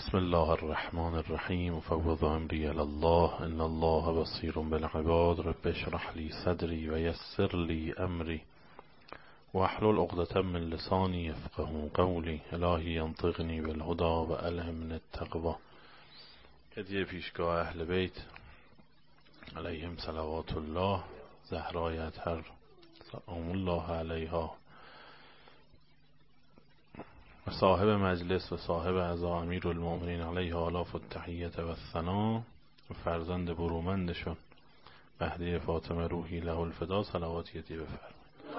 بسم الله الرحمن الرحیم فوض امری الی الله ان الله بصیر بالعباد رب اشرح لی صدری و یسر لی امری واحلل عقدة من لسانی یفقهوا قولی الهی ینطقنی بالهدی و الهمنی التقوی. هدیه پیشگاه اهل بیت علیهم صلوات الله، زهرای اطهر سلام الله علیها و صاحب مجلس و صاحب عزا امیر المؤمنین علیه آلاف التحیت و الثنا و فرزند برومندشون مهدی فاطمه روحی له الفدا صلواتی هدیه بفرمایید.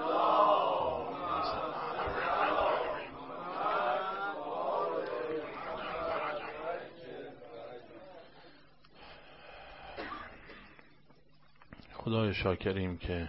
خدای شاکریم که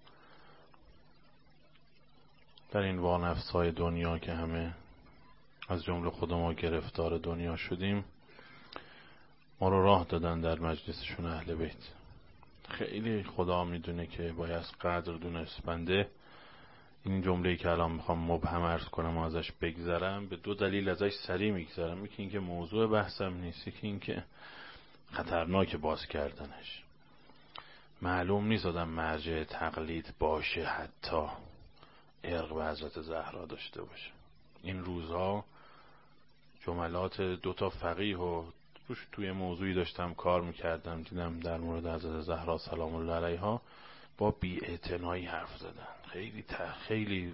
در این وانفسای دنیا که همه از جمله خود ما گرفتار دنیا شدیم، ما رو راه دادن در مجلسشون اهل بیت. خیلی خدا میدونه که باید قدر دونست. بنده این جمله‌ای که الان میخوام مبهم عرض کنم و ازش بگذرم، به دو دلیل ازش سریع میگذرم. یکی این که موضوع بحثم نیست، یکی این که خطرناک باز کردنش. معلوم نیست آدم مرجع تقلید باشه، حتی ارق به حضرت زهرا داشته باشه. این روزها جملات دوتا فقیه و توی موضوعی داشتم کار میکردم، دیدم در مورد حضرت زهرا سلام الله علیها با بی‌اعتنایی حرف زدن. خیلی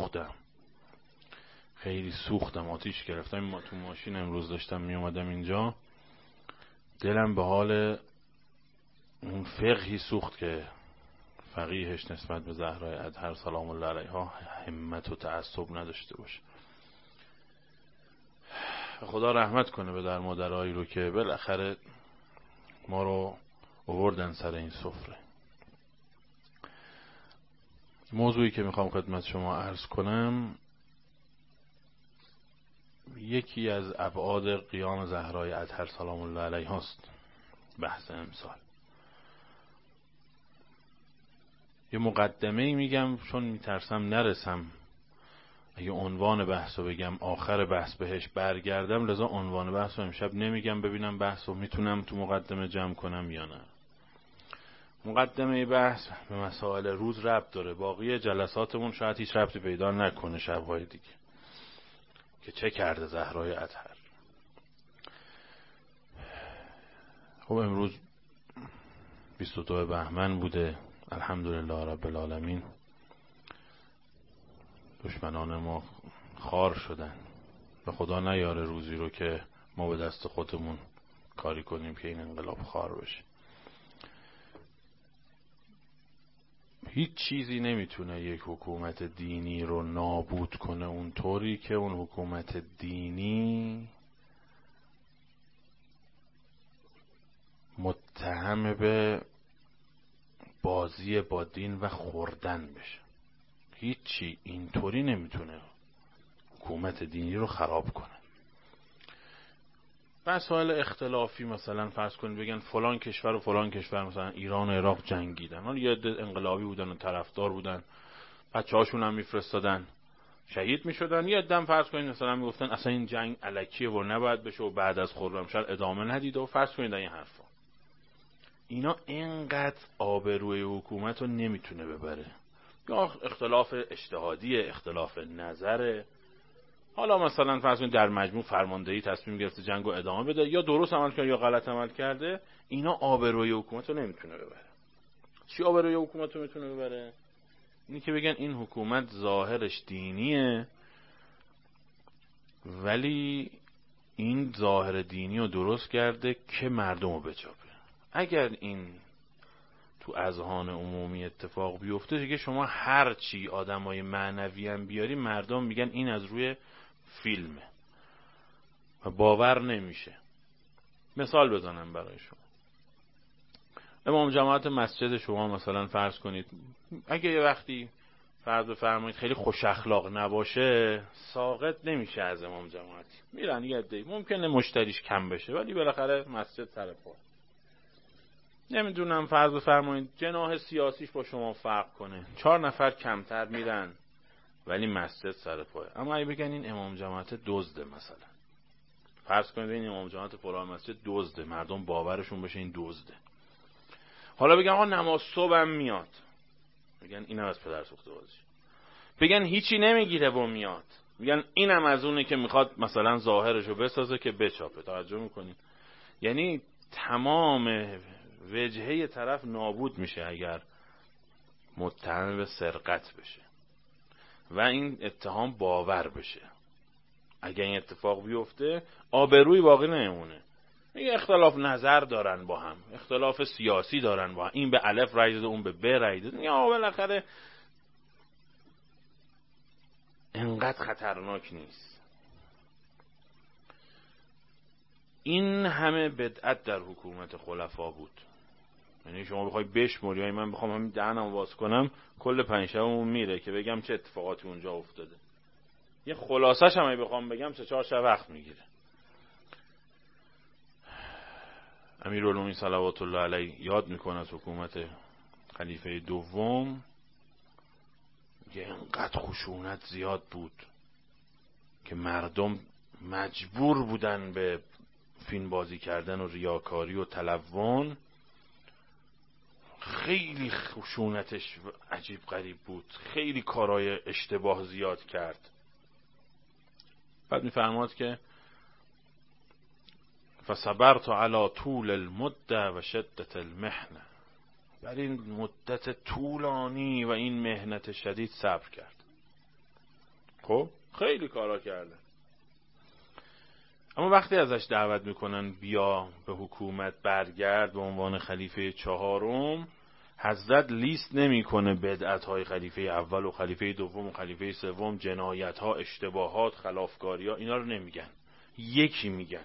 سوختم، آتیش گرفتم. ما تو ماشین امروز داشتم میومدم اینجا، دلم به حال اون فقهی سوخت که فقیهش نسبت به زهرای اطهر سلام الله علیها همت و تعصب نداشته باشه. خدا رحمت کنه به در مادرایی رو که بالاخره ما رو آوردن سر این سفره. موضوعی که میخوام خدمت شما عرض کنم یکی از ابعاد قیام زهرای اطهر سلام الله علیها است. بحث امسال یه مقدمه‌ای میگم چون میترسم نرسم اگه عنوان بحث رو بگم آخر بحث بهش برگردم، لذا عنوان بحث رو امشب نمیگم، ببینم بحث رو میتونم تو مقدمه جمع کنم یا نه. مقدمه بحث به مسائل روز ربط داره، باقی جلساتمون شاید هیچ ربطی پیدا نکنه شب‌های دیگه، که چه کرده زهرای اطهر. خب امروز 22 بهمن بوده، الحمدلله رب العالمین. دشمنان ما خار شدن و خدا نیاره روزی رو که ما به دست خودمون کاری کنیم که این انقلاب خار بشه. هیچ چیزی نمیتونه یک حکومت دینی رو نابود کنه اونطوری که اون حکومت دینی متهم به بازی با دین و خوردن بشه. هیچی اینطوری نمیتونه حکومت دینی رو خراب کنه. مسائل اختلافی مثلا فرض کنید بگن فلان کشور و فلان کشور، مثلا ایران و عراق جنگیدن، حالا یه عده انقلابی بودن و طرفدار بودن، بچه‌هاشون هم میفرستادن شهید میشدن. یه عده فرض کنید مثلا میگفتن اصلا این جنگ الکیه و نباید بشه و بعد از خرمشهر ادامه ندید و فرض کنید این حرفا. اینا اینقدر آبروی حکومت رو نمیتونه ببره. یا اختلاف اجتهادی، اختلاف نظره، حالا مثلا فرض کنید در مجموع فرماندهی تصمیم گرفته جنگو ادامه بده، یا درست عمل کرده یا غلط عمل کرده، اینا آبروی حکومت رو نمیتونه ببره. چی آبروی حکومت رو میتونه ببره؟ اینی که بگن این حکومت ظاهرش دینیه ولی این ظاهر دینی رو درست کرده که مردم رو بچاپه. اگر این تو اذهان عمومی اتفاق بیفته دیگه شما هر چی آدمای معنوی هم بیاری، مردم میگن این از روی فیلمه و باور نمیشه. مثال بزنم برای شما. امام جماعت مسجد شما مثلا فرض کنید اگه یه وقتی فرض بفرمایید خیلی خوش اخلاق نباشه، ساقط نمیشه از امام جماعتی. میرن یه عده ممکنه مشتریش کم بشه ولی بالاخره مسجد سر پا. نمیدونم فرض بفرمایید جناح سیاسیش با شما فرق کنه، 4 نفر کمتر میرن ولی مسجد سر پای. اما اگه بگن این امام جماعت دزده مثلا، فرض کنید این امام جماعت فلان مسجد دزده، مردم باورشون بشه این دزده. حالا بگن آقا نماز صبحم میاد، بگن اینم از پدر سوخته بازی. بگن هیچی نمیگیره و میاد، میگن اینم از اونه که میخواد مثلا ظاهرشو بسازه که بچاپه. توجه میکنین؟ یعنی تمام وجهه طرف نابود میشه اگر متهم به سرقت بشه و این اتهام باور بشه. اگر این اتفاق بیفته آبروی باقی نمیمونه. میگه اختلاف نظر دارن با هم، اختلاف سیاسی دارن با هم، این به الف رای داده اون به ب رای داده، میگه بالاخره انقدر خطرناک نیست. این همه بدعت در حکومت خلفا بود. یعنی شما بخوای بشموری، من بخوام همین دهنم باز کنم کل پنجشنبهمون میره که بگم چه اتفاقاتی اونجا افتاده. یه خلاصش هم بخوام بگم 3-4 شب وقت میگیره. امیرالمومنین صلوات الله علیه یاد میکنه از حکومت خلیفه دوم، یه انقدر خشونت زیاد بود که مردم مجبور بودن به فیلم بازی کردن و ریاکاری و تلون. خیلی خشونتش عجیب غریب بود، خیلی کارهای اشتباه زیاد کرد. بعد میفرماد که فصبرت علی طول المده و شدت المحنه، بر این مدت طولانی و این مهنت شدید صبر کرد. خب خیلی کارا کرده، اما وقتی ازش دعوت میکنن بیا به حکومت برگرد به عنوان خلیفه چهارم، حضرت لیست نمیکنه بدعت‌های خلیفه اول و خلیفه دوم و خلیفه سوم، جنایت‌ها، اشتباهات، خلافکاری‌ها، اینا رو نمیگن، یکی میگن.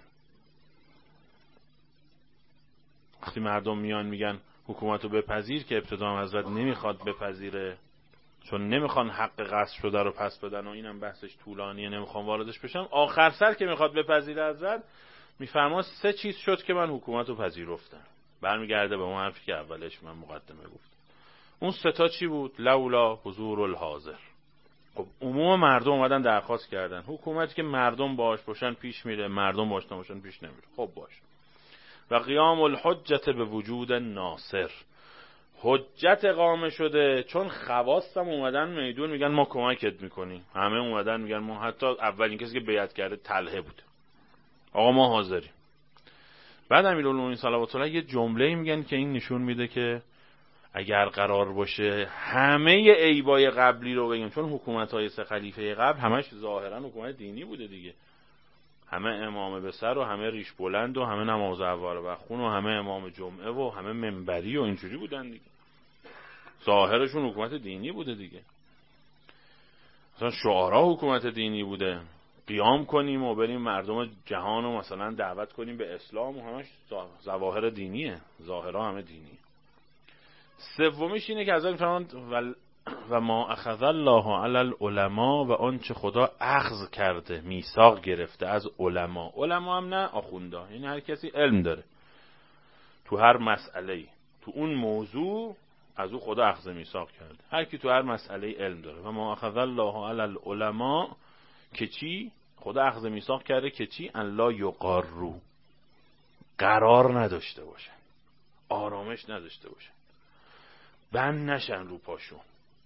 وقتی مردم میان میگن حکومت رو بپذیر، که ابتدا هم حضرت نمیخواد بپذیره چون نمیخوان حق غصب شده رو پس بدن و اینم بحثش طولانیه نمیخوام واردش بشم. آخر سر که میخواد بپذیره حضرت میفرماد 3 چیز شد که من حکومت رو پذیرفتم. برمیگرده به اون حرفی که اولش من مقدمه گفتم. اون 3 تا چی بود؟ لولا حضور الحاضر. خب عموم مردم اومدن درخواست کردن حکومتی که مردم باش باشن پیش میره، مردم باش نباشن پیش نمیره. خب باش. و قیام الحجت به وجود ناصر، حجت اقامه شده چون خواستم اومدن میدون میگن ما کمکت میکنیم. همه اومدن میگن ما، حتی اولین کسی که بیعت کرده طلحه بود، آقا ما حاضریم. بعد امیرالمومنین صلوات الله یه جمله میگن که این نشون میده که اگر قرار باشه همه عیبای قبلی رو بگیم، چون حکومت‌های 3 خلیفه قبل همش ظاهرا حکومت دینی بوده دیگه، همه امامه به سر و همه ریش بلند و همه نماز اول و خون و همه امام جمعه و همه منبری و اینجوری بودن دیگه، ظاهرشون حکومت دینی بوده دیگه. مثلا شعارا حکومت دینی بوده، قیام کنیم و بریم مردم جهان و مثلا دعوت کنیم به اسلام و همش ظواهر دینیه، ظاهرا همه دینیه. سومیش اینه که حضرت فرمود و ما اخذ الله علی العلماء، و آنچه خدا اخذ کرده میثاق گرفته از علما. علما هم نه آخوندا، یعنی هر کسی علم داره تو هر مسئله‌ای، تو اون موضوع از او خدا اخذ میثاق کرده، هر کی تو هر مسئله علم داره. و ما اخذ الله علی العلماء که چی؟ خدا اخذ میثاق کرده که چی؟ ان لا یقاروا، قرار نداشته باشن، آرامش نداشته باشن، بند نشن رو پاشون،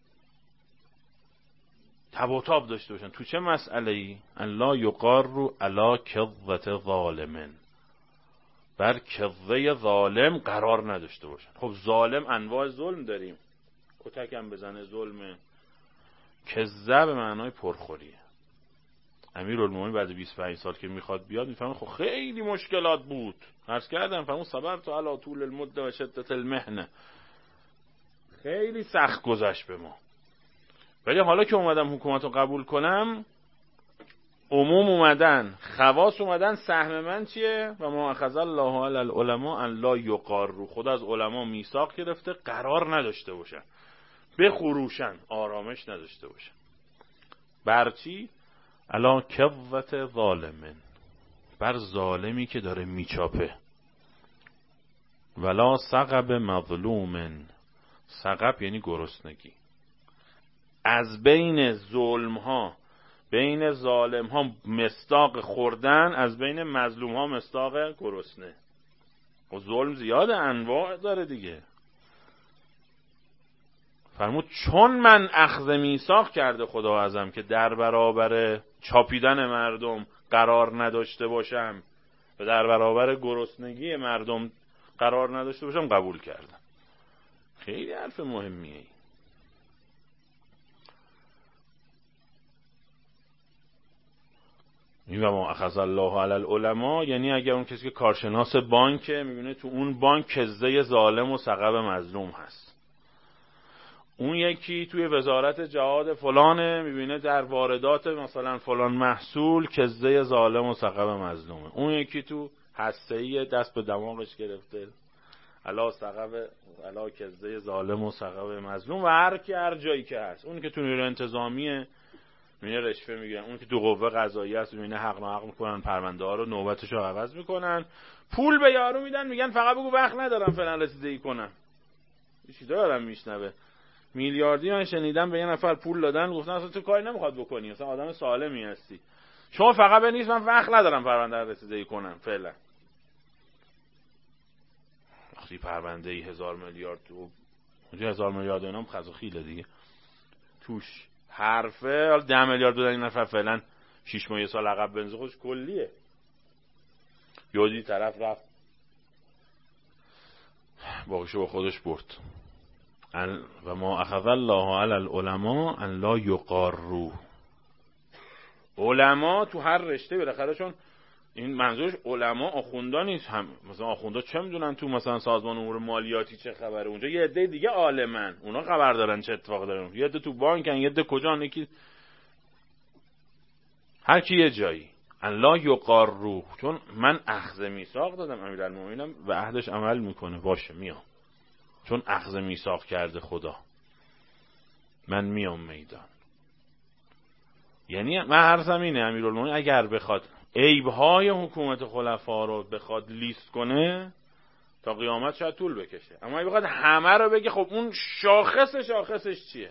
تب و تاب داشته باشن. تو چه مسئله‌ای؟ ان لا یقاروا علی کظة ظالم، بر کظه ظالم قرار نداشته باشن. خب ظالم انواع ظلم داریم، کتکم بزنه ظلمه، کذه به معنای پرخوریه. امیرالمومنین بعد 25 سال که میخواد بیاد میفهمه خب خیلی مشکلات بود، عرض کردم فهمون صبرت علی طول المده و شدت المحنه، خیلی سخت گذشت به ما، ولی حالا که اومدم حکومت رو قبول کنم، عموم اومدن، خواص اومدن، سهم من چیه؟ و ما اخذ الله علی العلماء ان لا یقاروا، خدا از علما میثاق گرفته قرار نداشته باشن، بخروشن، آرامش نداشته باشن. بر چی؟ علی کظة ظالم، بر ظالمی که داره میچاپه. ولا سقب مظلوم، سقب یعنی گرسنگی. از بین ظلم ها بین ظالم ها مصداق خوردن، از بین مظلوم ها مصداق گرسنه. و ظلم زیاده، انواع داره دیگه. فرمود چون من اخذ میثاق کرده خدا ازم که در برابر چاپیدن مردم قرار نداشته باشم و در برابر گرسنگی مردم قرار نداشته باشم، قبول کردم. خیلی حرف مهمیه. این و ما اخذ الله علی العلماء، یعنی اگر اون کسی که کارشناس بانکه میبینه تو اون بانک کزده ظالم و سقب مظلوم هست، اون یکی توی وزارت جهاد فلانه میبینه در واردات مثلا فلان محصول کزده ظالم و سقب مظلومه، اون یکی تو هسته‌ای دست به دماغش گرفته علا کزده ظالم و سقب مظلوم، و هر کی هر جایی که هست، اون که تو نیروی انتظامیه میبینه رشوه میگیرن، اون که تو قوه قضاییه است میبینه حق ناحق میکنن، پرونده ها رو نوبتشو عوض میکنن، پول به یارو میدن میگن فقط بگو وقت ندارم فلان رسیدگی کنم. چی دارم میشنوه؟ میلیاردی من شنیدم به یه نفر پول دادن، گفتن اصلا تو کاری نمیخواد بکنی، اصلا آدم سالمی هستی، شما فقط بنویس من وقت ندارم پرونده رو رسیدگی کنم فعلا. وقتی پرونده 1000 میلیارد تو اونجا 1000 میلیارد اینام خزو خیله دیگه توش حرفه، حالا 10 میلیارد دادن این نفر فعلا 6 ماه یه سال عقب بنز خودش کلیه. یادی طرف رفت باقیشو با خودش برد. و ما اخذ الله علی العلماء ان لا یقاروا. علما تو هر رشته بالاخره، چون این منظورش علما آخوندا نیست، هم مثلا آخوندا چه میدونن تو مثلا سازمان امور مالیاتی چه خبره، اونجا یه عده دیگه عالمن، اونا خبر دارن چه اتفاق داره، یه عده تو بانکن، یه عده کجان، یکی هر کی یه جایی. ان لا یقاروا، چون من اخذ میثاق دادم، امیرالمومنینم و عهدش عمل میکنه، باشه میام، چون اخذ میثاق کرده خدا من میام میدان. یعنی من حرفم اینه امیرالمومنین اگر بخواد عیب‌های حکومت خلفا رو بخواد لیست کنه تا قیامت شاید طول بکشه، اما اگه بخواد همه رو بگه خب اون شاخصش چیه؟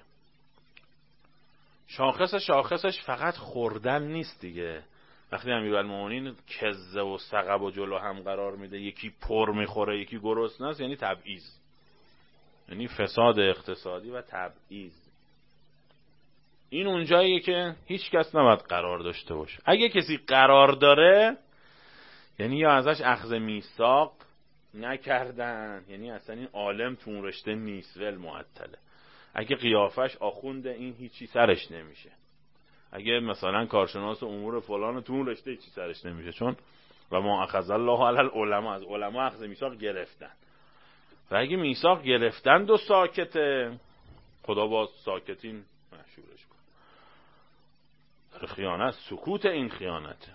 شاخصش فقط خوردن نیست دیگه. وقتی امیرالمومنین کزه و سقب و جلو هم قرار میده، یکی پر میخوره یکی گرسنه است، یعنی تبعیض، یعنی فساد اقتصادی و تبعیض. این اونجاییه که هیچ کس نباید قرار داشته باشه. اگه کسی قرار داره یعنی یا ازش اخذ میثاق نکردن، یعنی اصلا این عالم تو اون رشته نیست، ول معطله. اگه قیافش آخونده این هیچی سرش نمیشه، اگه مثلا کارشناس امور فلان تو اون رشته هیچی سرش نمیشه، چون و ما اخذ الله علی العلماء، از علما اخذ میثاق گرفتن. و اگه میثاق گرفتن دو ساکته، خدا باز ساکتین مشهورش کن. در خیانت سکوت این خیانته.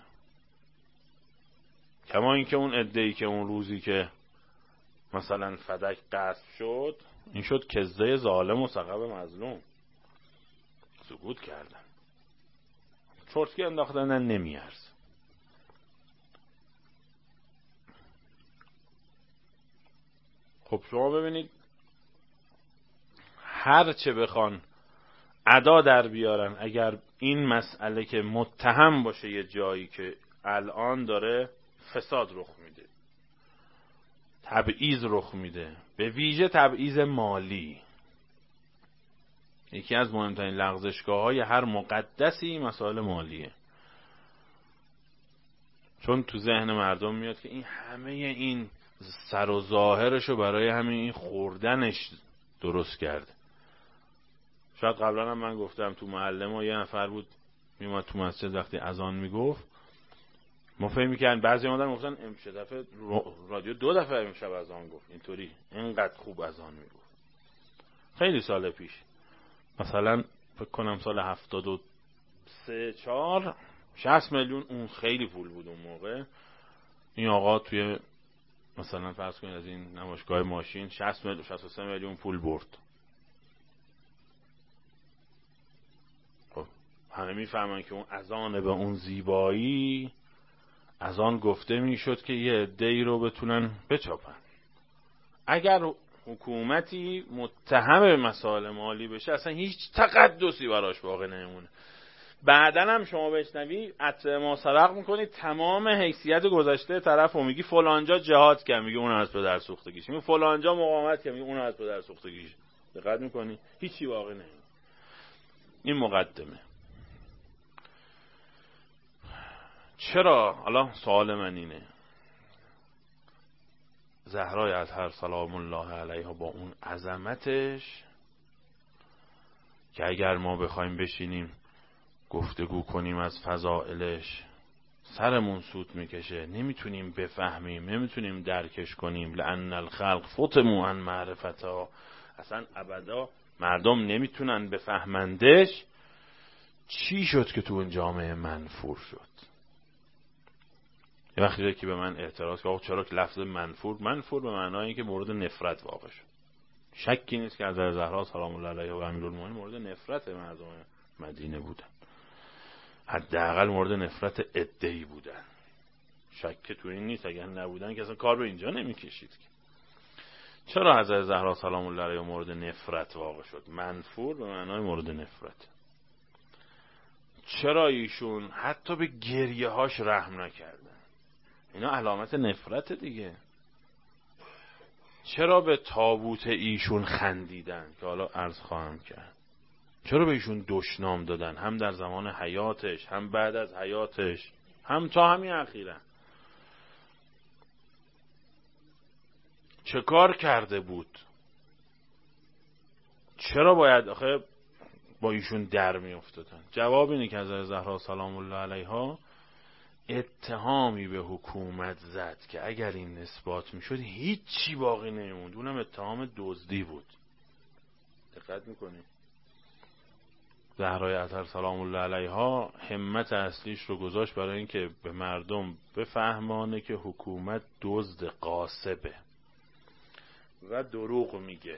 کما اینکه اون عده‌ای که اون روزی که مثلا فدک غصب شد، این شد کزده ظالم و سقب مظلوم، سکوت کردن، چرتکی انداختن نمیارز. خب شما ببینید هر چه بخوان ادا در بیارن، اگر این مسئله که متهم باشه یه جایی که الان داره فساد رخ میده، تبعیض رخ میده، به ویژه تبعیض مالی، یکی از مهمترین لغزشگاه‌های هر مقدسی مسائل مالیه. چون تو ذهن مردم میاد که این همه این سر و ظاهرشو برای همین این خوردنش درست کرده. شاید قبلا هم من گفتم تو محله ما یه نفر بود میومد تو مسجد، وقتی اذان میگفت ما فهم می‌کردیم، بعضی آدم گفتن امشب رادیو 2 دفعه امشب اذان گفت، اینطوری اینقدر خوب اذان میگفت. خیلی سال پیش، مثلا فکر کنم سال 73 4 60 میلیون، اون خیلی پول بود اون موقع. این آقا توی مثلا فرض کنید از این نمایشگاه ماشین 60 میلیون 63 میلیون پول برد. خب همه میفهمن که اون اذان به اون زیبایی، اذان گفته میشد که یه عده‌ای رو بتونن بچاپن. اگر حکومتی متهم به مسائل مالی بشه اصلا هیچ تقدسی براش باقی نمونه. بعداً هم شما بشنوی اتبع ما سبق میکنی تمام حیثیت گذشته طرف رو میگی فلانجا جهاد کرد میگه اون از پدر سوختگیش، میگه فلانجا مقاومت کرد میگه اون از پدر سوختگیش. دقت میکنی هیچی واقع نمیشه. این مقدمه. چرا؟ حالا سوال من اینه، زهرای اطهر سلام الله علیها با اون عظمتش که اگر ما بخوایم بشینیم گفتگو کنیم از فضائلش سرمون سوت میکشه، نمیتونیم بفهمیم، نمیتونیم درکش کنیم. لأن الخلق فتموا عن معرفتها، اصلا ابدا مردم نمیتونن بفهمندش. چی شد که تو اون جامعه منفور شد؟ یه وقتی که به من اعتراض که آقا چرا لفظ منفور به معنای که مورد نفرت واقع شد. شکی نیست که حضرت زهرا سلام الله علیها و امیرالمومنین مورد نفرت مردم مدینه بودن، حداقل مورد نفرت عده‌ای بودن. شک تو این نیست، اگر نبودن که اصلا کار به اینجا نمیکشید. چرا حضرت زهرا سلام الله علیها مورد نفرت واقع شد؟ منفور به معنای مورد نفرت. چرا ایشون حتی به گریه هاش رحم نکردن؟ اینا علامت نفرت دیگه. چرا به تابوت ایشون خندیدن که حالا عرض خواهم کرد؟ چرا به ایشون دشنام دادن، هم در زمان حیاتش، هم بعد از حیاتش، هم تا همین اخیراً؟ چه کار کرده بود؟ چرا باید آخه با ایشون در می افتادن؟ جواب اینه که حضرت زهرا سلام الله علیها اتهامی به حکومت زد که اگر این اثبات می شد هیچی باقی نمیموند. اونم اتهام دزدی بود. دقت میکنی؟ زهرای اطهر سلام الله علیها همت اصلیش رو گذاشت برای اینکه به مردم بفهمانه که حکومت دزد غاصبه و دروغ میگه.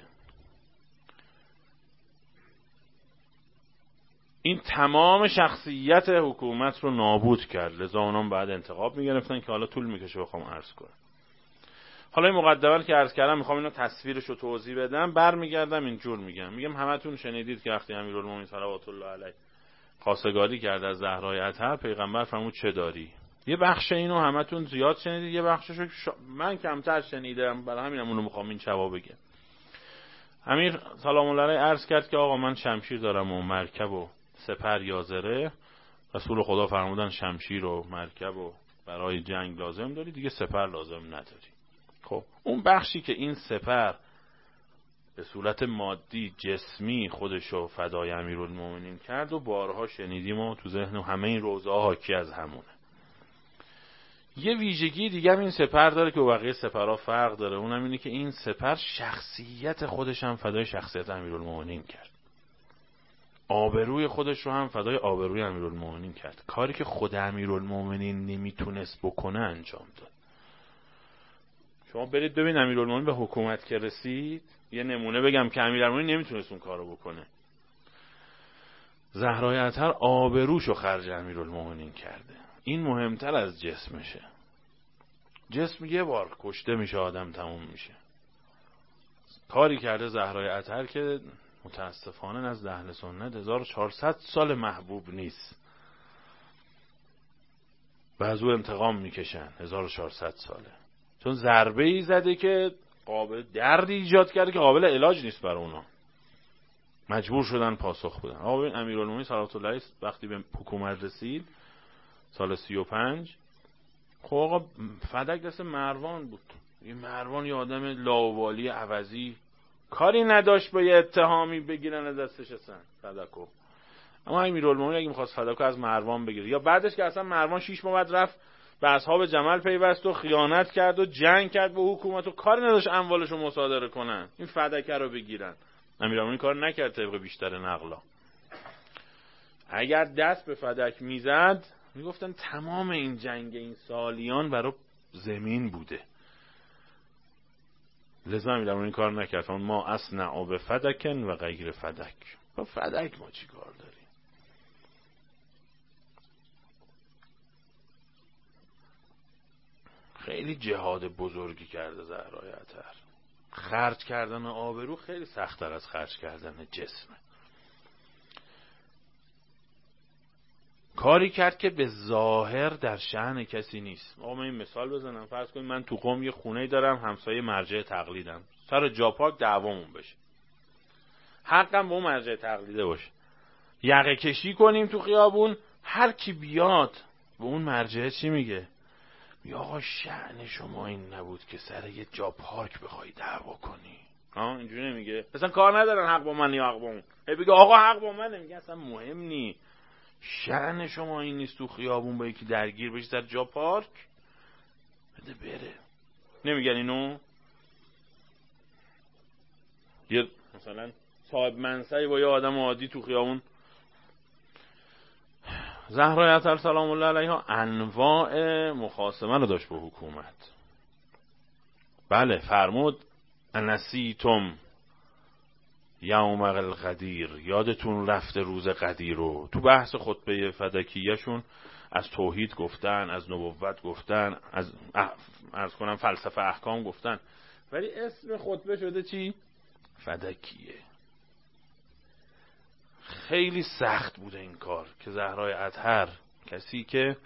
این تمام شخصیت حکومت رو نابود کرد. لذا اونام بعد انتقاب میگرفتن که حالا طول میکشه بخوام عرض کنم. حالا این مقدمه که عرض کردم میخوام اینو تصویرش رو توضیح بدم. برمیگردم اینجور میگم همتون شنیدید که وقتی امیرالمومنین صلوات الله علیه خواستگاری کرد از زهرای اطهر، پیغمبر فرمود چه داری؟ یه بخش اینو همتون زیاد شنیدید، یه بخششو من کمتر شنیدم، برای همینم اونو میخوام این جواب بگم. امیر سلام الله علیه عرض کرد که آقا من شمشیر دارم و مرکب و سپر یازره. رسول خدا فرمودن شمشیر و مرکب و برای جنگ لازم داری، دیگه سپر لازم نداری. خب اون بخشی که این سپر به صورت مادی جسمی خودشو فدای امیرالمومنین کرد و بارها شنیدیم و تو ذهن همه این روزه ها حاکی از همونه. یه ویژگی دیگه هم این سپر داره که بقیه سپرها فرق داره، اونم اینه که این سپر شخصیت خودش هم فدای شخصیت امیرالمومنین کرد، آبروی خودش رو هم فدای آبروی امیرالمومنین کرد. کاری که خود امیرالمومنین نمیتونست بکنه انجام داد. شما برید ببین امیرالمومنین به حکومت که رسید، یه نمونه بگم که امیرالمومنین نمیتونست اون کارو بکنه. زهرای اطهر آبروشو خرج امیرالمومنین کرده. این مهمتر از جسمشه. جسم یه بار کشته میشه، آدم تموم میشه. کاری کرده زهرای اطهر که متاسفانه نزد اهل سنت 1400 سال محبوب نیست و از او انتقام میکشن 1400 ساله، چون ضربه ای زده که قابل دردی ایجاد کرده که قابل علاج نیست برای اونا، مجبور شدن پاسخ بدن. آقا ببین امیرالمومنین صلوات الله علیه وقتی به حکومت رسید سال 35، خب آقا فدک دست مروان بود. این مروان یه آدم لاوالی عوضی، کاری نداشت با یه اتهامی بگیرن از دستش اصلا فدکو. اما امیرالمومنین اگه می‌خواست فدکو از مروان بگیره، یا بعدش که اصلا مروان 6 ماه بعد رفت به اصحاب جمل پیوست و خیانت کرد و جنگ کرد با حکومت و کاری نداشت اموالشو مصادره کنن، این فدکه رو بگیرن، امیرالمومنین کار نکرد طبق بیشتر نقلا. اگر دست به فدک میزد میگفتن تمام این جنگ این سالیان برای زمین بوده. لذا امیرالمومنین کار نکرد. ما اصنع به فدکن و غیر فدک. با فدک ما چی کار داریم؟ خیلی جهاد بزرگی کرده زهرای اطهر. خرج کردن آبرو خیلی سخت‌تر از خرج کردن جسمه. کاری کرد که به ظاهر در شأن کسی نیست. آقا من این مثال بزنم، فرض کنید من تو قم یه خونه‌ای دارم، همسایه مرجع تقلیدم، سر جاپاک دعوامون بشه، حقم به اون مرجع تقلیده باشه، یقه کشی کنیم تو خیابون، هر کی بیاد به اون مرجع چی میگه؟ یا آقا شأن شما این نبود که سر یه جا پارک بخوای دعوا کنی. اینجوری نمیگه؟ اصلا کار ندارن حق با من یا حق با اون، بگه آقا حق با منه، میگه اصلا مهم نی، شأن شما این نیست تو خیابون با یکی درگیر بشی سر جا پارک، بده بره. نمیگن اینو؟ یه مثلا صاحب منصبی با یه آدم عادی تو خیابون، زهرا عطر سلام الله علیها انواع مخاصمه رو داشت با حکومت. بله فرمود انسیتم یوم الغدیر، یادتون رفته روز غدیر رو. تو بحث خطبه فدکیه‌شون از توحید گفتن، از نبوت گفتن، از فلسفه احکام گفتن، ولی اسم خطبه شده چی؟ فدکیه. خیلی سخت بوده این کار که زهرای اطهر، کسی که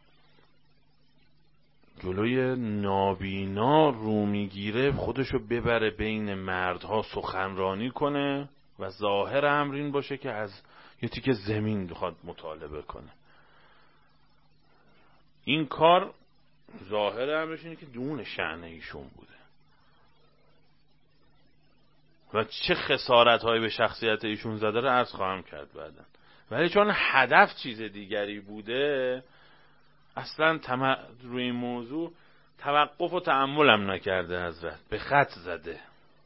جلوی نابینا رو میگیره، خودشو ببره بین مردها سخنرانی کنه و ظاهر امر این باشه که از یه تیکه زمین بخواد مطالبه کنه. این کار ظاهر امرش اینه که دون شأن ایشون بوده و چه خسارت هایی به شخصیت ایشون زده رو عرض خواهم کرد بعداً. ولی چون هدف چیز دیگری بوده، اصلا روی این موضوع توقف و تأملم نکرده حضرت، به خط زده.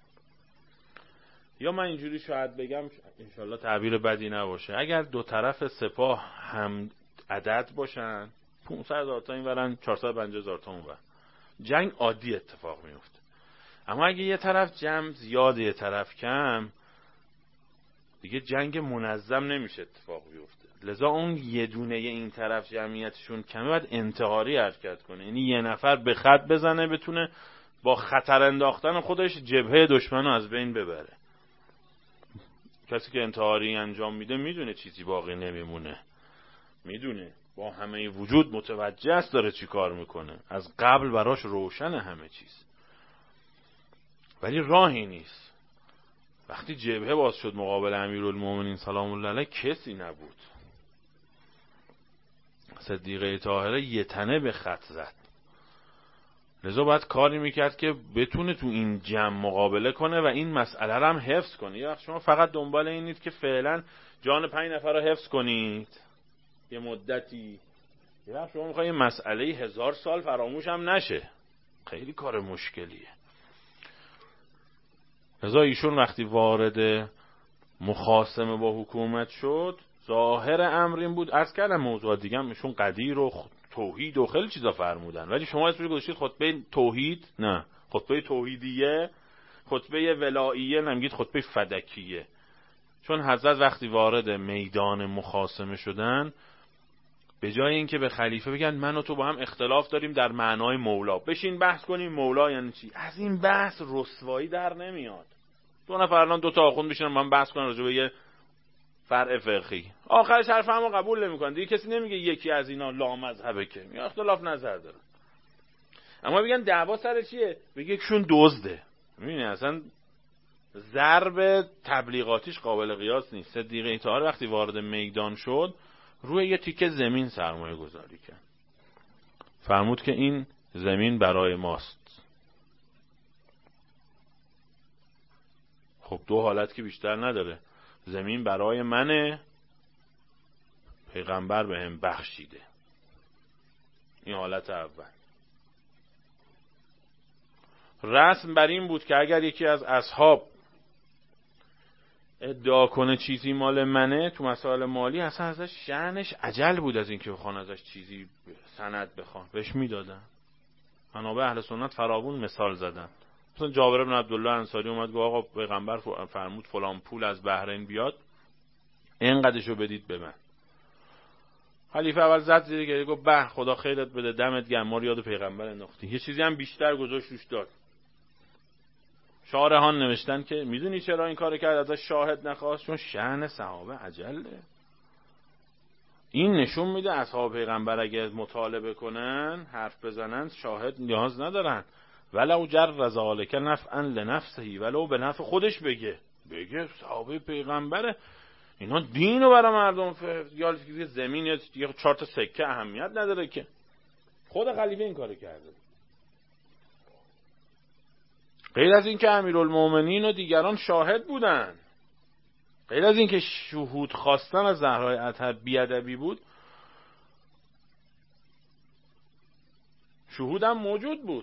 یا من اینجوری شاید بگم، انشالله تعبیر بدی نباشه، اگر دو طرف سپاه هم عدد باشن، 500,000 تا این ورن 450,000 تا اون ور، جنگ عادی اتفاق میفته. اما اگه یه طرف جمع زیاده یه طرف کم، دیگه جنگ منظم نمیشه اتفاق بیفته. لذا اون یه دونه این طرف جمعیتشون کمه، باید انتحاری حرکت کنه، یعنی یه نفر به خط بزنه بتونه با خطر انداختن خودش جبهه دشمنو از بین ببره. کسی که انتحاری انجام میده میدونه چیزی باقی نمیمونه، میدونه با همه وجود متوجه است داره چی کار میکنه، از قبل براش روشن همه چیز، ولی راهی نیست. وقتی جبهه باز شد مقابل امیرالمومنین سلام الله علیه، کسی نبود. صدیقه طاهره یه تنه به خط زد. لذا باید کاری میکرد که بتونه تو این جمع مقابله کنه و این مسئله رو هم حفظ کنه. یا شما فقط دنبال اینید که فعلا جان 5 نفر رو حفظ کنید یه مدتی، یا شما میخواید مسئله 1000 سال فراموش هم نشه، خیلی کار مشکلیه. لذا ایشون وقتی وارد مخاصمه با حکومت شد، ظاهر امر این بود، عرض کردم موضوع دیگه هم ایشون قدیر و توحید و خیلی چیزا فرمودن، ولی شما اسمش گذاشتید خطبه توحید، نه خطبه توحیدیه، خطبه ولاییه، نمیگید خطبه فدکیه. چون حضرت وقتی وارد میدان مخاصمه شدن، به جای اینکه به خلیفه بگن من و تو با هم اختلاف داریم در معنای مولا، بشین بحث کنیم مولا یعنی چی، از این بحث رسوایی در نمیاد. 2 نفر الان 2 تا آخوند میشنن با هم بحث کنن راجع به یه فرع فقهی، آخرش حرفمو قبول نمیکنن دیگه. کسی نمیگه یکی از اینا لامذهبه، که یا اختلاف نظر داره. اما بگن دعوا سر چیه، بگه یکشون دزده. میبینی اصلا ضرب تبلیغاتیش قابل قیاس نیست. صدیقه طاهره وقتی وارد میدان شد، روی یه تیکه زمین سرمایه گذاری کرد، فرمود که این زمین برای ماست. خب 2 حالت که بیشتر نداره، زمین برای منه، پیغمبر بهم بخشیده، این حالت اول. رسم بر این بود که اگر یکی از اصحاب ادعا کنه چیزی مال منه تو مسائل مالی، اصلا ازش شأنش عجل بود از اینکه بخوان ازش چیزی سند بخوان، بهش میدادن. منابع اهل سنت فراوون مثال زدن. مثلا جابر بن عبدالله انصاری اومد گفت آقا پیغمبر فرمود فلان پول از بحرین بیاد، اینقدرشو بدید به من. خلیفه اول زد زیر گریه گفت به خدا خیرت بده، دمت گرم، ما رو یاد پیغمبر انداختی. یه چیزی هم بیشتر گذاشت روش داد. شارحان نوشتن که میدونی چرا این کار کرد، ازش شاهد نخواست؟ چون شأن صحابه عجله. این نشون میده اصحاب پیغمبر اگه مطالبه کنن، حرف بزنن، شاهد نیاز ندارن. ولو جر ذالک نفعا لنفسه، ولو به نفع خودش بگه صحابه پیغمبره، اینا دینو برای مردم یا زمین یا 4 تا سکه اهمیت نداره که. خود خلیفه این کارو کرده. غیر از این که امیرالمومنین و دیگران شاهد بودن، غیر از این که شهود خواستن از زهرای اطهر بیادبی بود، شهود هم موجود بود.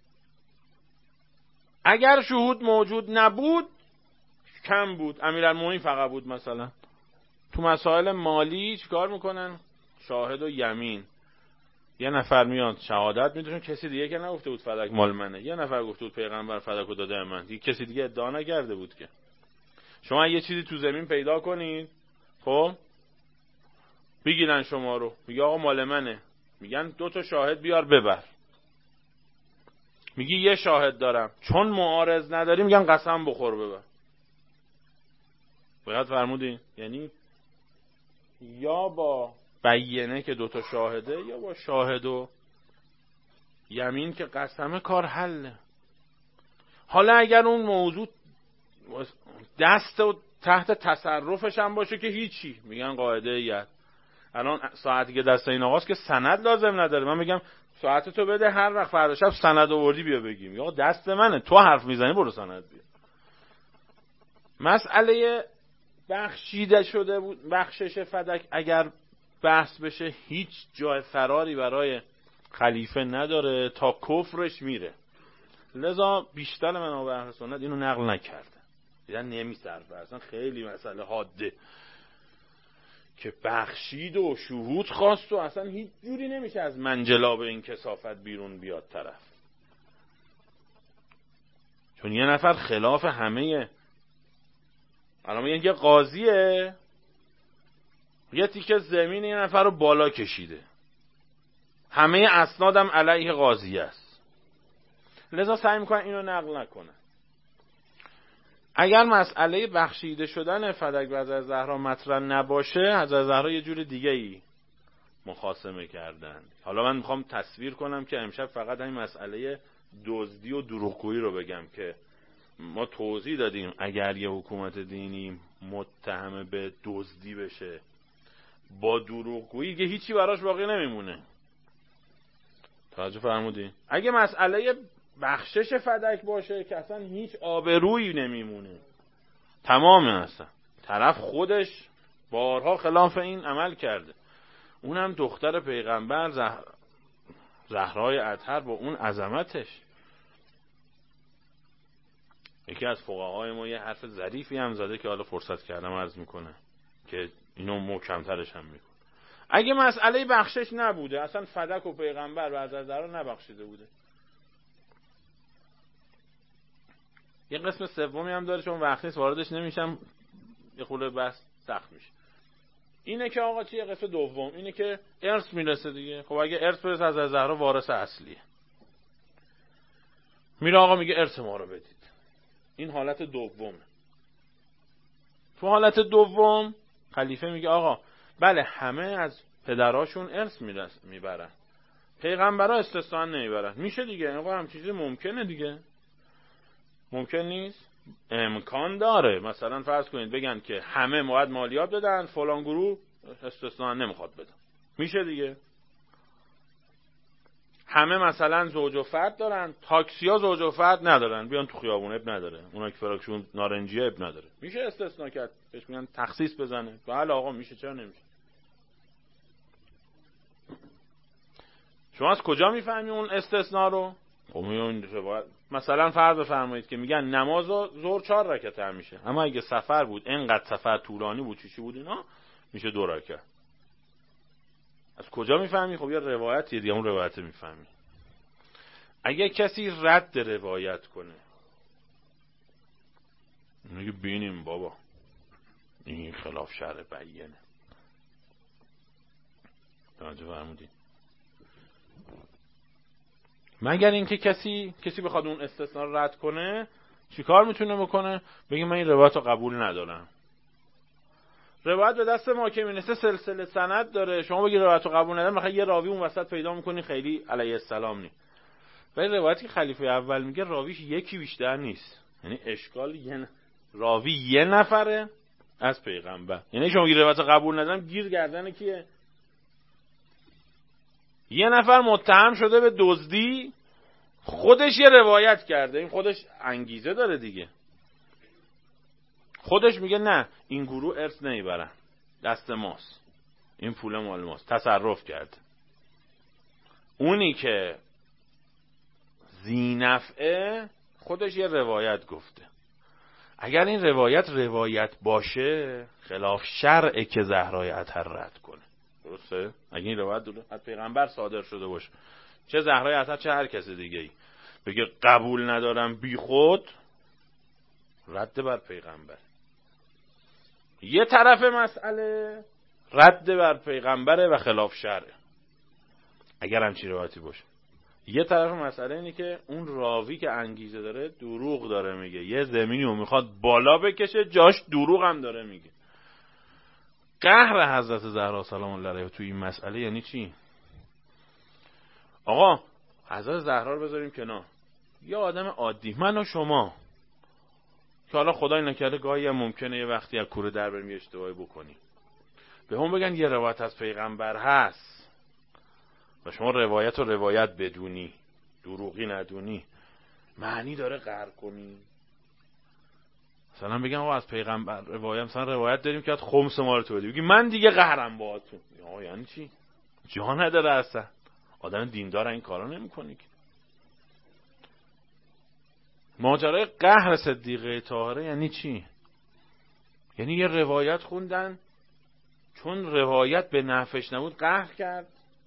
اگر شهود موجود نبود کم بود، امیرالمومنین فقط بود. مثلا تو مسائل مالی چیکار میکنن؟ شاهد و یمین. یه نفر میاد شهادت میده، کسی دیگه که نگفته بود فدک مال منه، یه نفر گفته بود پیغمبر فدکو داده من، کسی دیگه ادعا نکرده بود که. شما یه چیزی تو زمین پیدا کنید، خب بگیرن شما رو، میگه آقا مال منه، میگن 2 تا شاهد بیار ببر، میگی یه شاهد دارم، چون معارض نداری میگن قسم بخور ببر. باید فرمودین؟ یعنی یا با بینه که 2 تا شاهده، یا با شاهد و یمین که قسمه کار حله. حالا اگر اون موضوع دست و تحت تصرفش هم باشه که هیچی، میگن قاعده ید. الان ساعتی که دست این آقاست که سند لازم نداره، من میگم ساعتتو بده، هر وقت فردا شب سند آوردی بیا بگیم، یا دست منه، تو حرف میزنی برو سند بیا. مسئله بخشیده شده بود، بخشش فدک اگر بحث بشه هیچ جای فراری برای خلیفه نداره، تا کفرش میره. لذا بیشتر منابع اهل سنت اینو نقل نکرده، دیدن نمیصرفه، اصلا خیلی مسئله حاده که بخشید و شهود خواست و اصلا هیچ جوری نمیشه از منجلاب این کثافت بیرون بیاد طرف. چون یه نفر خلاف همه، الان میگن یه قاضیه یه تیکه زمین یه نفر رو بالا کشیده، همه اسنادم علیه قاضیه است، لذا سعی میکنن اینو نقل نکنن. اگر مسئله بخشیده شدن فدک و حضرت زهرا مطرح نباشه، حضرت زهرا یه جور دیگه ای مخاصمه کردن. حالا من میخوام تصویر کنم که امشب فقط همین مسئله دزدی و دروغگویی رو بگم که ما توضیح دادیم اگر یه حکومت دینی متهم به دزدی بشه با دروغگویی که هیچی براش باقی نمیمونه. توجه فرمودین؟ اگه مسئله بخشش فدک باشه که اصلا هیچ آبرویی نمیمونه، تمام اصلا طرف خودش بارها خلاف این عمل کرده، اونم دختر پیغمبر زهرای اطهر با اون عظمتش. یکی از فقهای ما یه حرف ظریفی هم زده که حالا فرصت کردم عرض میکنه که اینو محکمترش هم میکنه. اگه مسئله بخشش نبوده، اصلا فدک و پیغمبر و حضرت زهرا نبخشیده بوده. یه قسم سومی هم داره، چون وقت نیست واردش نمیشم، یه خورده بحث سخت میشه. اینه که آقا چیه؟ قسم دوم اینه که ارث میرسه دیگه. خب اگه ارث برسه، حضرت زهرا وارث اصلیه، میره آقا میگه ارث ما رو بدید. این حالت دومه. تو حالت دوم خلیفه میگه آقا بله همه از پدراشون ارث میبرن، پیغمبرا استثنا نمیبرن. میشه دیگه، آقا هم چیزی ممکنه دیگه؟ ممکن نیست؟ امکان داره. مثلا فرض کنید بگن که همه باید مالیات بدن، فلان گروه استثنا نمیخواد بدن. میشه دیگه؟ همه مثلا زوج و فرد دارن، تاکسیا زوج و فرد ندارن، بیان تو خیابون، اب نداره. اونا که فراکشون نارنجیه اب نداره. میشه استثنا کرد، بهش میگن تخصیص بزنه. بله آقا میشه، چرا نمیشه؟ شما از کجا میفهمی اون استثنا رو؟ مثلا فرض بفرمایید که میگن نماز ظهر 4 رکعت میشه، اما اگه سفر بود، اینقدر سفر طولانی بود، چی بود اینا، میشه 2 رکعت. از کجا میفهمی؟ خب یه روایتیه دیگه، اون روایت میفهمی. اگه کسی رد روایت کنه، میگه بینیم بابا این خلاف شرع بیانه. توجه فرمودین؟ مگر اینکه کسی بخواد اون استثنا رو رد کنه، چیکار میتونه بکنه؟ بگه من این روایت رو قبول ندارم. روایت به دست ما که میرسه سلسله سند داره، شما بگید روایت رو قبول ندارم، مثلا یه راوی اون وسط پیدا میکنی خیلی علیه السلام نی. ولی روایتی که خلیفه اول میگه راویش یکی بیشتر نیست، یعنی اشکال راوی یه نفره از پیغمبر. یعنی شما بگید روایت قبول ندارم، گیر گردن کیه؟ یه نفر متهم شده به دزدی، خودش یه روایت کرده، این خودش انگیزه داره دیگه. خودش میگه نه این گروه ارث نمیبرن، دست ماست، این پول مال ماست، تصرف کرد. اونی که ذینفعه خودش یه روایت گفته. اگر این روایت باشه خلاف شرعه که زهرای عطر رد کنه. درسته؟ اگه این روایت از پیغمبر صادر شده باشه، چه زهرای عطر چه هر کس دیگه ای بگه قبول ندارم بی خود، رد بر پیغمبر. یه طرف مسئله رد بر پیغمبره و خلاف شرعه اگر همچین روایتی باشه. یه طرف مسئله اینه که اون راوی که انگیزه داره دروغ داره میگه، یه زمینی رو میخواد بالا بکشه، جاش دروغ هم داره میگه. قهر حضرت زهرا سلام الله علیها تو این مسئله یعنی چی؟ آقا حضرت زهرا رو بذاریم کنار، یه آدم عادی من و شما که حالا خدای نکرده گاهی هم ممکنه یه وقتی از کوره در بریم یه اشتباهی بکنیم، به هم بگن یه روایت از پیغمبر هست و شما روایت و روایت بدونی، دروغی ندونی، معنی داره قهر کنی؟ مثلا بگم آقا از پیغمبر روایت، مثلا روایت داریم که از خمس ما رو تو بدی، بگی من دیگه قهرم باهاتون. آقا یعنی چی؟ جا نداره اصلا. آدم دیندار این کارا نمی‌کنه که. ماجرای قهر صدیقه طاهره یعنی چی؟ یعنی یه روایت خوندن چون روایت به نفعش نبود قهر کرد؟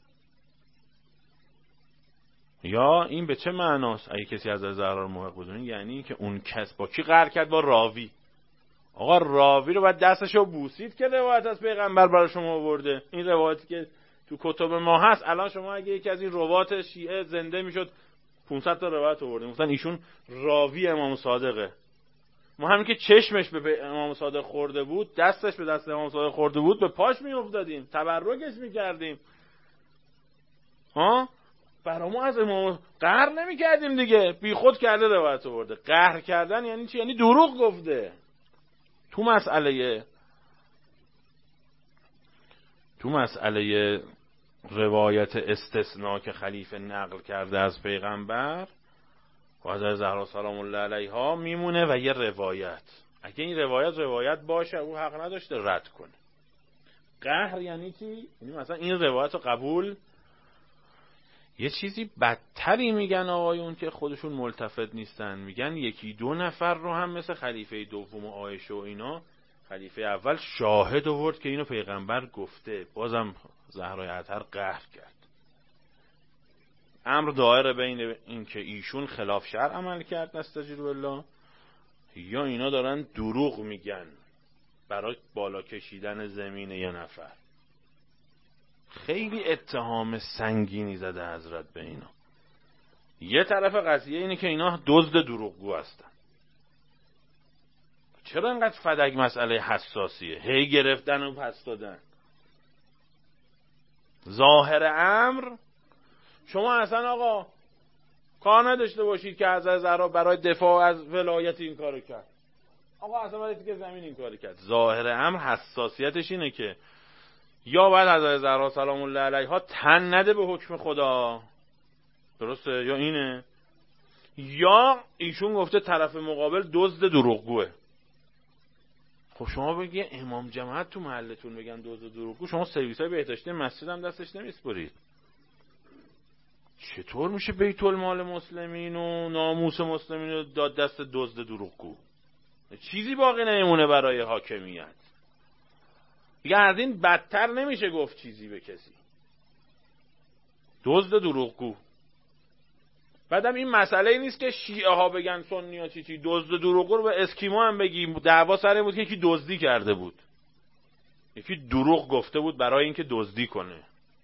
یا این به چه معناست؟ اگه کسی از زهرا رو محق بدونه یعنی که اون کس با کی قهر کرد؟ با راوی. آقا راوی رو باید دستشو بوسید که روایت از پیغمبر برای شما آورده. این روایتی که تو کتب ما هست، الان شما اگه یکی از این روات شیعه زنده میشد 500 تا روایت آورده، مثلا ایشون راوی امام صادقه، ما همین که چشمش به امام صادق خورده بود، دستش به دست امام صادق خورده بود، به پاش میافتادیم، تبرکش میکردیم. ها برامو از امام قهر نمیکردیم دیگه، بی خود کرده روایت آورده. قهر کردن یعنی چی؟ یعنی دروغ گفته. تو مسئله روایت استثناء که خلیفه نقل کرده از پیغمبر و حضرت زهرا سلام الله علیها میمونه و یه روایت، اگه این روایت باشه او حق نداشته رد کنه. قهر یعنی چی؟ یعنی مثلا این روایت رو قبول. یه چیزی بدتری میگن آقایون که خودشون ملتفت نیستن، میگن یکی دو نفر رو هم مثل خلیفه دوم و عایشه و اینا، خلیفه اول شاهد آورد که اینو پیغمبر گفته، بازم زهرای عطر قهر کرد. امر دایره بین این که ایشون خلاف شرع عمل کرد نستجیر بالله، یا اینا دارن دروغ میگن برای بالا کشیدن زمین یه نفر. خیلی اتهام سنگینی زده حضرت به اینا. یه طرف قضیه اینه که اینا دزد دروغگو هستن. چرا انقدر فدک مسئله حساسیه؟ هی گرفتن و پس دادن. ظاهر امر شما اصلا آقا کار نداشته باشید که حضرت زهرا برای دفاع از ولایت این کارو کرد. آقا اصلا برای که زمین این کارو کرد. ظاهر امر حساسیتش اینه که یا باید حضرت زهرا سلام الله علیها تن نده به حکم خدا، درسته؟ یا اینه، یا ایشون گفته طرف مقابل دزد دروغگوه. خب شما بگی امام جماعت تو محلتون بگن دزد دروغگو، شما سرویسای بهداشتی مسجد هم دستش نمیسپرید. چطور میشه بیت المال مسلمین و ناموس مسلمین رو داد دست دزد دروغگو؟ چیزی باقی نمیمونه برای حاکمیت. دیگه از این بدتر نمیشه گفت چیزی به کسی. دزد دروغگو. بعدم این مسئله ای نیست که شیعه ها بگن سنی ها چی دزد دروغگو رو به اسکیمو هم بگیم. دعوا سر بود که یکی دزدی کرده بود، یکی دروغ گفته بود برای اینکه دزدی کنه.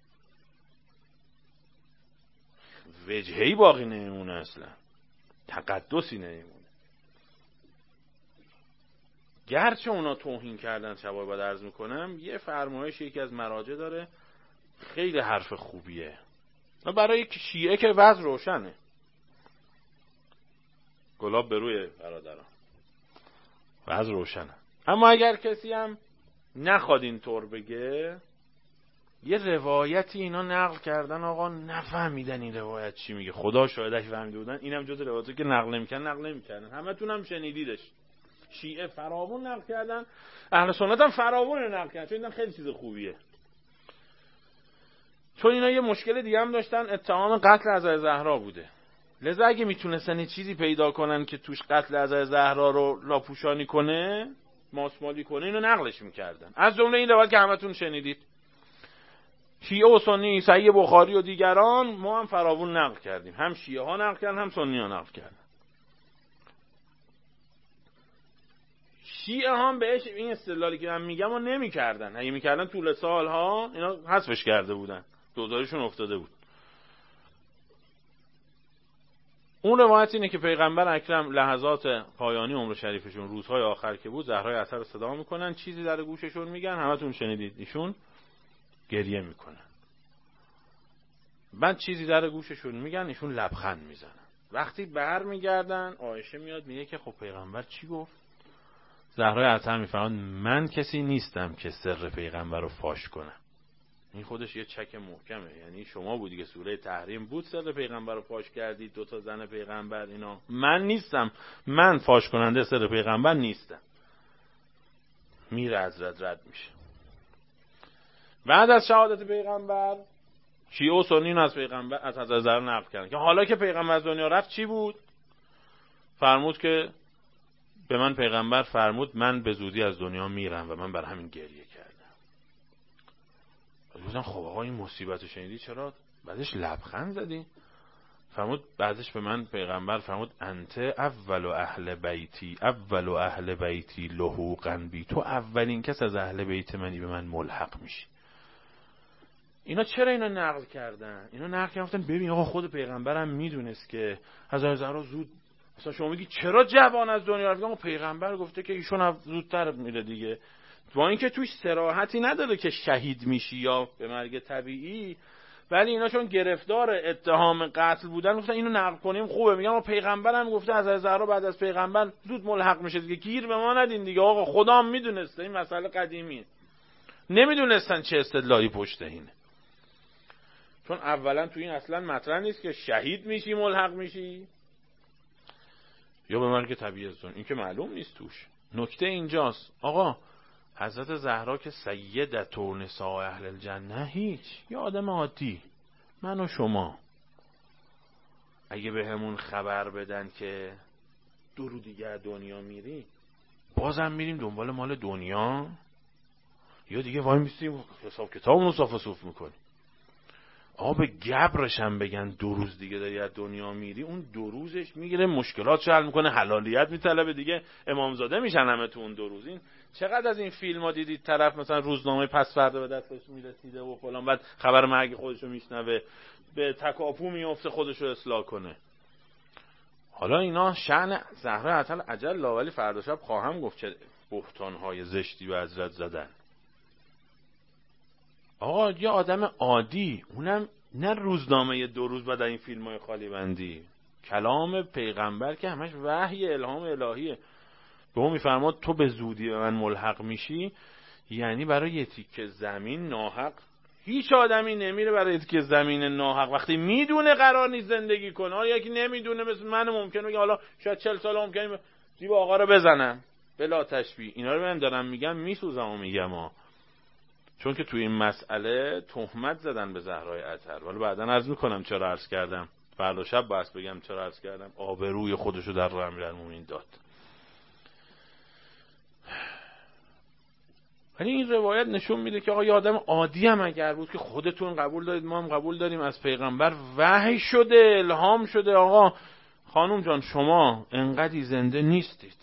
وجهی باقی نمیمونه، اصلا تقدسی نمیمونه. گرچه اونا توهین کردن، شبای باید عرض میکنم، یه فرمایش یکی از مراجع داره خیلی حرف خوبیه برای یک شیعه که وضع روشنه. گلاب به روی برادران، وضع روشنه. اما اگر کسی هم نخواد اینطور بگه، یه روایتی اینا نقل کردن آقا نفهمیدن این روایت چی میگه. خدا شاهدش فهمیده بودن. اینم جز روایتی که نقل نمیکردن. همتون هم شنیدیدش. شیعه فراوون نقل کردن، اهل سنت هم فراوون نقل کردن، چون این خیلی چیز خوبیه. چون اینا یه مشکل دیگه هم داشتن، اتهام قتل عزای زهرا بوده. لذا اگه میتونستن یه چیزی پیدا کنن که توش قتل عزای زهرا رو لاپوشانی کنه، ماسمالی کنه، اینو نقلش میکردن. از جمله این روایت که همتون شنیدید. شیعه و سنی، صحیح بخاری و دیگران ما هم فراوون نقل کردیم. هم شیعه ها نقل کردن، هم سنی ها نقل کردن. شیعه ها بهش این استدلالی که من میگم رو نمیکردن. اگه میکردن طول سالها اینا حذفش کرده بودن، دوزارشون افتاده بود. اون روایت اینه که پیغمبر اکرم لحظات پایانی عمر شریفشون، روزهای آخر که بود، زهرای عطر صدا میکنن، چیزی در گوششون میگن، همتون شنیدید، ایشون گریه میکنن. بعد چیزی در گوششون میگن، ایشون لبخند میزنن. وقتی برمیگردن عایشه میاد میگه که خب پیغمبر چی گفت؟ زهرای عطر میفرمان من کسی نیستم که سر پیغمبر رو فاش کنم. این خودش یه چک محکمه. یعنی شما بودی که سوره تحریم بود سر پیغمبر رو فاش کردید، 2 تا زن پیغمبر، اینا. من نیستم، من فاش کننده سر پیغمبر نیستم. میره از رد میشه. بعد از شهادت پیغمبر شیعه و سنی از پیغمبر از حضرت زهرا نقل کردن که حالا که پیغمبر از دنیا رفت چی بود؟ فرمود که به من پیغمبر فرمود من به زودی از دنیا میرم و من بر همین گریه کردم. گفتم خب آقا این مصیبت رو شنیدی چرا بعدش لبخند زدی؟ فرمود بعدش به من پیغمبر فرمود انت اول اهل بیتی لحوقا بی، تو اولین کس از اهل بیت منی، به من ملحق میشی. اینا چرا اینا نقل کردن؟ اینا نقل کردن ببین آقا خود پیغمبرم میدونست که حضرت زهرا زود، مثلا شما میگی چرا جوان از دنیا رفت؟ اما پیغمبر گفته که ایشون زودتر میره دیگه. با اینکه توش صراحتی نداره که شهید میشی یا به مرگ طبیعی، ولی اینا چون گرفتار اتهام قتل بودن گفتن اینو نقل کنیم خوبه. میگم آقا پیغمبرم گفته حضرت زهرا بعد از پیغمبر زود ملحق میشه دیگه، گیر به ما ندین دیگه. آقا خدا هم میدونسته این مسئله قدیمیه، نمیدونستن چه استدلالی پشت اینه. چون اولا تو این اصلا مطرح نیست که شهید میشی ملحق میشی یا به مرگ طبیعی، این که معلوم نیست توش. نکته اینجاست آقا حضرت زهرا که سیدت و نساء اهل الجنه، هیچ، یه آدم عادی، من و شما اگه به همون خبر بدن که 2 روز دیگه دنیا میری، بازم میریم دنبال مال دنیا یا دیگه وای میستیم حساب کتاب مصاف صوف میکنیم؟ آقا به گبرش هم بگن 2 روز دیگه داری از دنیا میری، اون 2 روزش میگیره مشکلات حل میکنه، حلالیت میطلبه دیگه، امامزاده میشن همه تو اون 2 روز. این چقدر از این فیلم ها دیدید طرف مثلا روزنامه پس فردا به دستش میرسیده و فلان، بعد خبر مرگ خودشو میشنوه، به تکاپو میفته خودشو اصلاح کنه. حالا اینا شأن زهرا عطل عجل لا، ولی فردا شب خواهم گفت چه بهتانهای زشتی به حضرت زدن. آقا یه آدم عادی، اونم نه روزنامه 2 روز بعد این فیلم‌های خالی بندی، کلام پیغمبر که همش وحی الهام الهیه. به اون میفرماد تو به زودی به من ملحق میشی، یعنی برای یه تیکه زمین ناحق هیچ آدمی نمیره برای یه تیکه زمین ناحق وقتی میدونه قرار نیست زندگی کنه. حالا یکی نمیدونه مثل من ممکنه بگه حالا شاید 40 سال ممکنه جیب آقا رو بزنم، بلا تشبیه. اینا رو من دارم میگم میسوزم و میگم چون که توی این مسئله تهمت زدن به زهرای عطر. ولی بعداً عرض میکنم چرا عرض کردم، فردا شب باید بگم چرا عرض کردم. آبروی خودشو در راه امیرالمومنین داد. ولی این روایت نشون میده که آقا یه آدم عادی هم اگر بود که خودتون قبول دارید ما هم قبول داریم از پیغمبر وحی شده، الهام شده، آقا خانم جان شما انقدی زنده نیستید،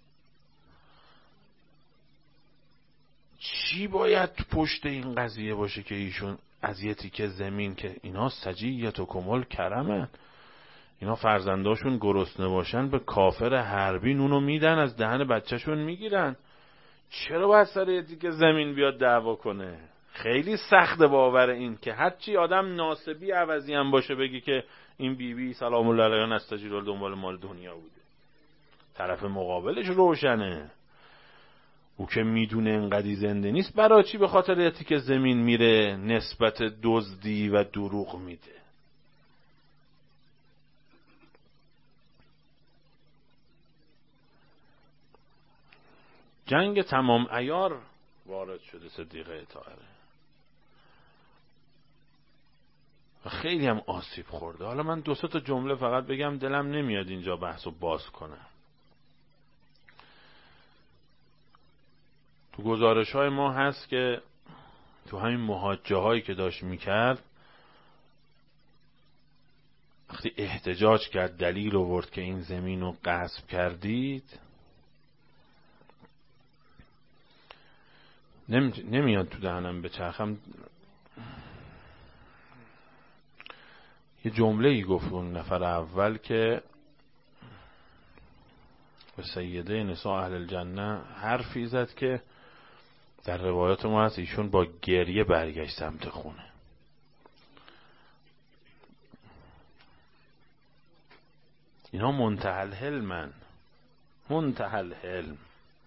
چی باید پشت این قضیه باشه که ایشون از یه تیکه زمین که اینا سجیت و کمال کرمن، اینا فرزنداشون گرسنه باشن به کافر حربی نونو میدن از دهن بچهشون میگیرن، چرا باید سر یه تیکه زمین بیاد دعوا کنه؟ خیلی سخت باور این که هرچی آدم ناسبی عوضی هم باشه بگی که این بیبی سلام الله علیها نستجیل دنبال مال دنیا بوده. طرف مقابلش روشنه، او که میدونه انقدی زنده نیست، برای چی به خاطر یه تیکه زمین میره نسبت دزدی و دروغ میده؟ جنگ تمام عیار وارد شده صدیقه طاهره و خیلی هم آسیب خورده. حالا من 2-3 تا جمله فقط بگم، دلم نمیاد اینجا بحثو باز کنم. تو گزارش های ما هست که تو همین محاجه هایی که داشت میکرد، وقتی احتجاج کرد دلیل آورد که این زمین رو غصب کردید، نمیاد تو دهنم بچرخم، یه جمله ای گفت اون نفر اول که به سیده نساء اهل الجنه حرفی زد که در روایات ما هست ایشون با گریه برگشت سمت خونه. اینا منتهی الحلم، منتهی الحلم،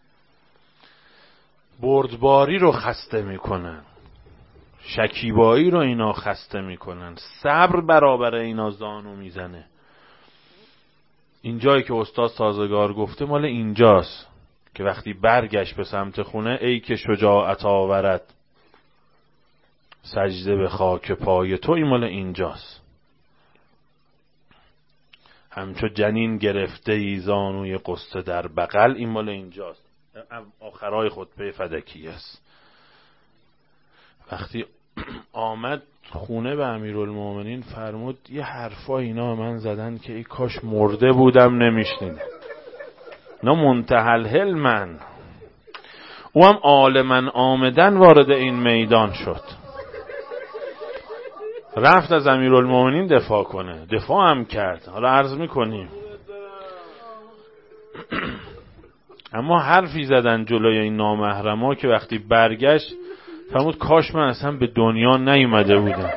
بردباری رو خسته میکنن، شکیبایی رو اینا خسته میکنن، صبر برابر اینا زانو میزنه. اینجایی که استاد سازگار گفته مال اینجاست که وقتی برگشت به سمت خونه، ای که شجاعت آورد سجده به خاک پای تو، این مال اینجاست. همچو جنین گرفته ای زانوی قصه در بغل، این مال اینجاست. آخرای خطبه فدکی است. وقتی آمد خونه به امیرالمومنین فرمود یه حرفا اینا من زدن که ای کاش مرده بودم نمیشنیدم. اینا منتهی الحلم. او هم عالماً آمدن وارد این میدان شد، رفت از امیرالمومنین دفاع کنه، دفاع هم کرد. حالا عرض میکنیم اما حرفی زدن جلوی این نامحرما که وقتی برگشت فرمود کاش من اصلا به دنیا نیومده بودم.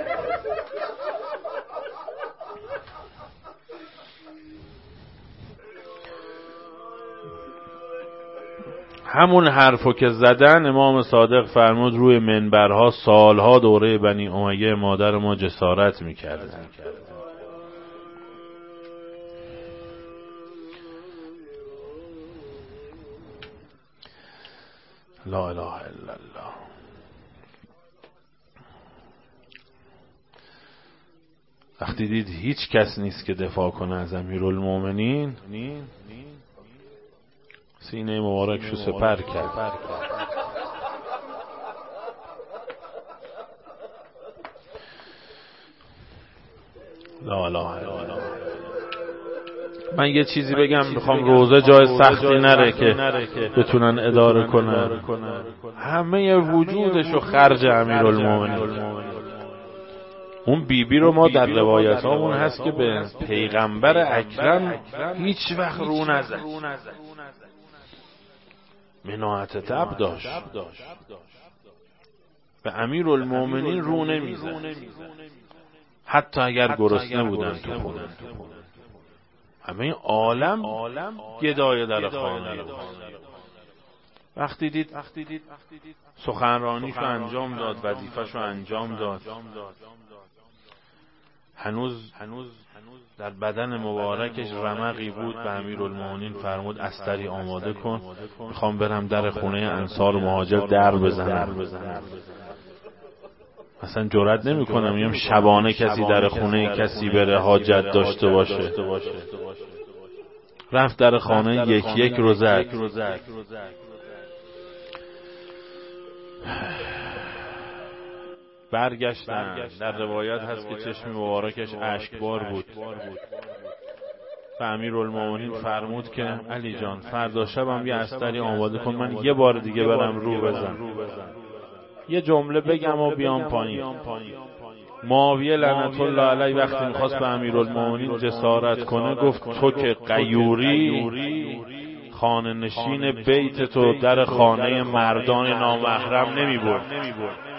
همون حرفو که زدن امام صادق فرمود روی منبرها سالها دوره بنی امیه مادر ما جسارت میکردن. لا اله الا الله. وقتی دید هیچ کس نیست که دفاع کنه از امیرالمومنین، سینه مبارکشو سپر کرد. لا اله الا الله. من یه چیزی بگم، میخوام روزه جای سختی نره که بتونن اداره کنن. همه وجودشو خرج امیرالمومنین. اون بیبی رو ما در روایت هامون هست که به پیغمبر اکرم هیچ وقت رو نزد، مناعت طبع داشت، به امیرالمومنین رو نمیزد حتی اگر گرسنه بودن تو خونه. همه این عالم گدای در خانه. وقتی دید سخنرانیشو انجام داد، وظیفه‌شو انجام داد، هنوز در بدن مبارکش رمقی بود، به امیرالمومنین فرمود استری آماده کن، میخوام برم در خونه انصار و مهاجر در بزنم. اصلا جرئت نمی‌کنم میگم شبانه کسی در خونه کسی بره حاجت داشته باشه. رفت در خانه یک رو زد. برگشتن. در روایت هست که چشم مبارکش اشکبار بود. و امیرالمومنین فرمود که علی جان فردا شبم یه استری آماده کن، من یه بار دیگه برم رو بزن، یه جمله بگم و بیام پایین. معاویه لعنت الله علیه وقتی میخواست به امیرالمومنین جسارت کنه گفت تو که غیوری خانه نشین بیت تو در خانه مردان نامحرم نمی برد.